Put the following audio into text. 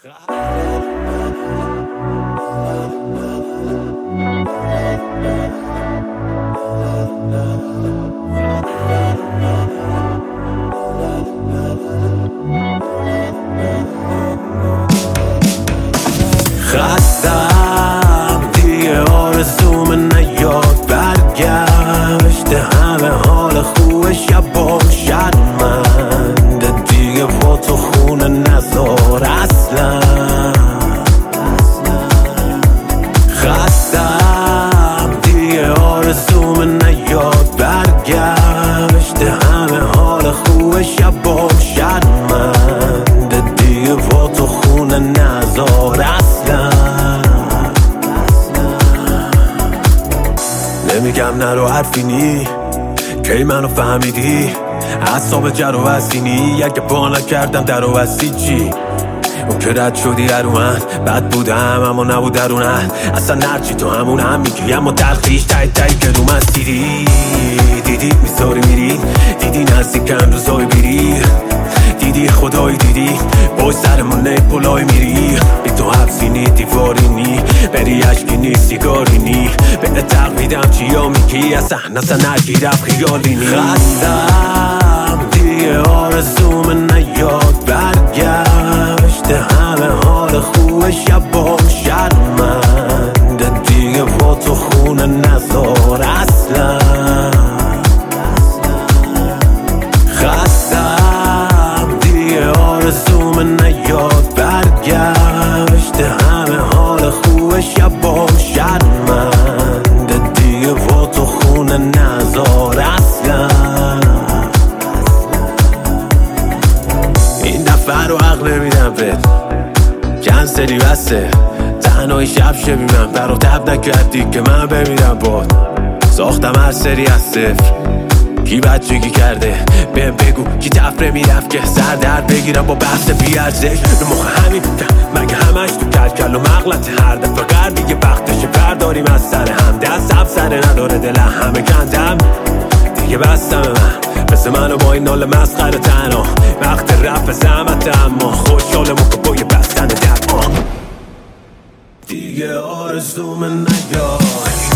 خستم دیگه آرزوم نیاد برگشته همه حال خوب شبا شرمنده دیگه با تو خونه نذار اصلا خستم دیگه آرزوم نیاد برگشته همه حال خوب شبا شرمنده دیگه با تو خونه نذار اصلا نمیگم نرو حرفی نی کی منو فهمیدی اعصاب جرو وزینی اگه با نکردم در و وزی چی اون که رد شدی رو من بد بودم اما نبود درونن اصلا نرچی تو همون هم میگی اما تلخیش تایی که رو من دیدی میذاری میری دیدی نزدیکم روزای بیری دیدی خدایی دیدی باید سرمون نیپولای میری بی تو حبسی نی دیواری نی بری عشقی نی سیگاری نی به تقویدم چیا میگی اصلا نگیرم خیالی نی خستم دیگه آرزوم نیاد برگشته همه حال خوب شبا شرمنده دیگه با تو خونه نذار اصلا خستم دیگه آرزوم نیاد برگشته همه حال خوب شبا شرمنده دیگه با تو خونه نذار اصلا این دفعه رو عقل نمیدم بد کنسلی بسته تنهایی شب شبیمم برا تب نکردی که من بمیرم باد ساختم هر سری از صفر کی بچگی کرده بهم بگو کی تفره میرفت که سر درد بگیرم با بحث بیارزش رو مخ همین مگه همش تو کلکل و مغلط هر دفعه قرد دیگه وقتشه برداریم از سر هم دست هم سر نداره دل همه کندم دیگه بستم من مثل منو با این نال مسخره تنها وقت رفت زحمت اما خوشحالم و با یه بستن دما دیگه آرزوم نیاد